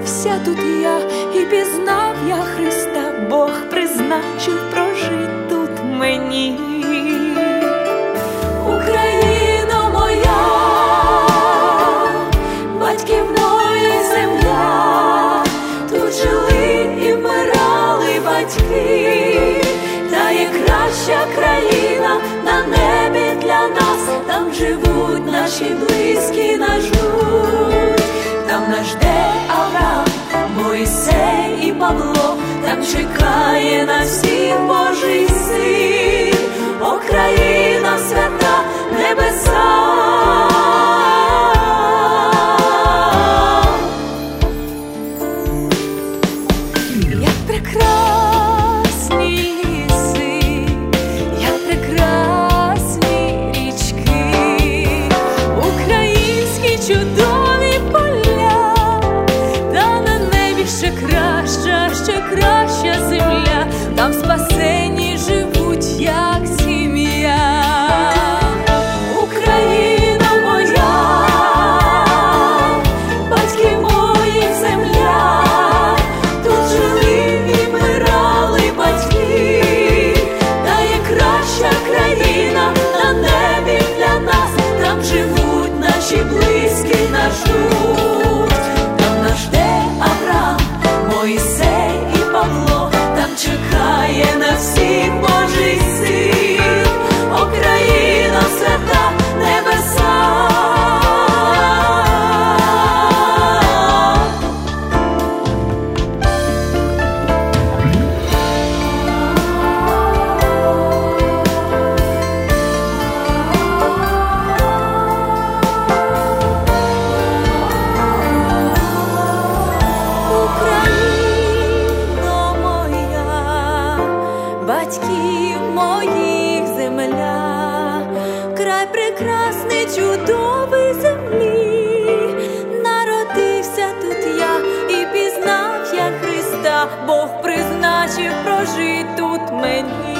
народився тут я, і пізнав я Христа, Бог призначив прожить тут мені. Україно моя, батьківної земля, тут жили і вмирали батьки, та є краща країна на небі для нас, там живуть наші близькі, нас ждуть, там нас жде Авраам, Мойсей і Павло, там чекає на всіх Божий син. О, країна свята, небеса, як прекрасні ліси, як прекрасні річки, українські чудові поля, та на небі ще краща земля, там спасені живуть, як сім'я. Україна моя, батьків моїх земля, тут жили і вмирали батьки, та є краща країна на небі для нас, там живуть наші близькі, нас ждуть, там нас жде Авраам, Мойсей і Павло, там чекає на всіх Божий син. О, країна свята, небеса. Україно моя, батьків моїх земля, край прекрасний, чудовий землі, народився тут я, і пізнав я Христа, Бог призначив прожить тут мені.